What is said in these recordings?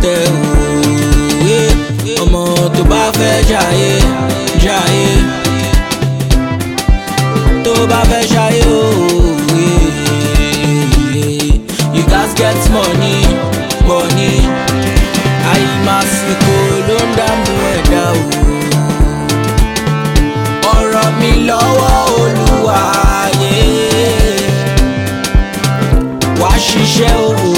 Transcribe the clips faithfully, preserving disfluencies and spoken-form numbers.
rẹpẹtẹ òwe ọmọ tó bá fẹ́ jayé jayé tó bá fẹ́ ṣayé òwe you gats get money money àìmásìkò ló ń dààmú ẹ̀dá o ọ̀rọ̀ mi lọ́wọ́ Olúwa yé wá ṣiṣẹ́ òwe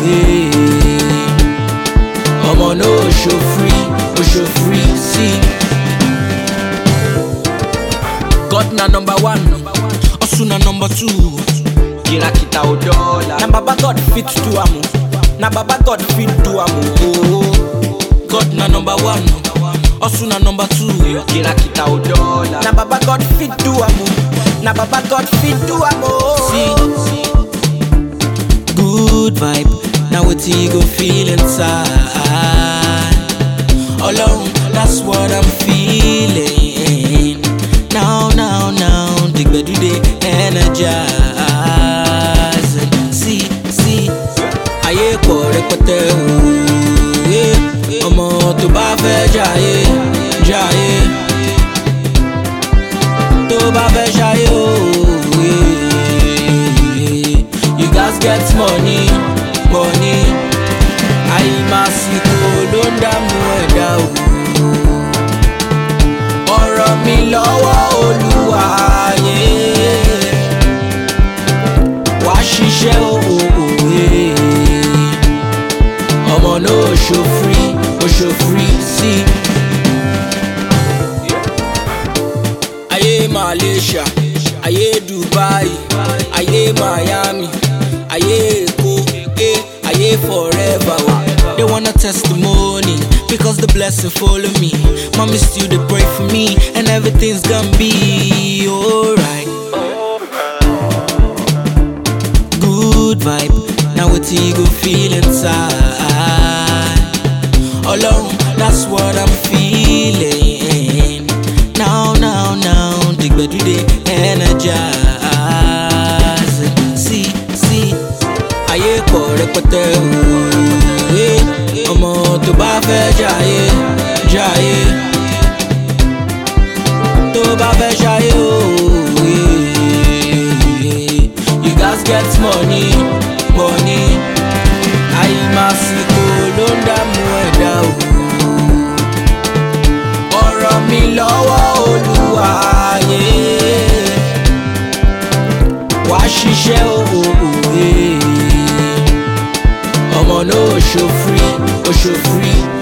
ọmọ náà ṣò free ó ṣò free sí. God na number one Osu na number two kìràkìtà ò dọ́là na baba God fit do am na baba God fit do am o. God na number one Osu na number two kìràkìtà ò dọ́là na baba God fit do am na baba God fit do am o. See, good vibe na wetin you go feel inside. Ọlọ́run, that's what I'm feeling. Now, now, now, the gbedu dey energize. See, see, ayé pọ̀ rẹpẹtẹ òwe ọmọ tó bá fẹ́ jayé jayé tó bá fẹ́ ṣayé òwe you gats get money money àìmásìkò ló ń dààmú ẹ̀dá o ọ̀rọ̀ mi lọ́wọ́ Olúwa yé wá ṣiṣẹ́ òwe ọmọ náà ṣò free ó ṣò free sí. Ayé Malaysia ayé Dubai ayé Miami ayé Èkó ayé forever o. They want a testimony because the blessing follow me. Mommy still they pray for me and everything's gonna be alright. Good vibe, now wetin you go feel inside. Ọlọ́run, that's what I'm feeling. Now, now, now, the gbedu dey energize. See, see, ayé pọ̀ rẹpẹtẹ òwe ọmọ tó bá fẹ́ jayé jayé tó bá fẹ́ ṣayé òwe you gats get money money àìmásìkò ló ń dààmú ẹ̀dá o ọ̀rọ̀ mi lọ́wọ́ Olúwa yé wá ṣiṣẹ́ òwe ọmọ náà ṣò free ó ṣò free.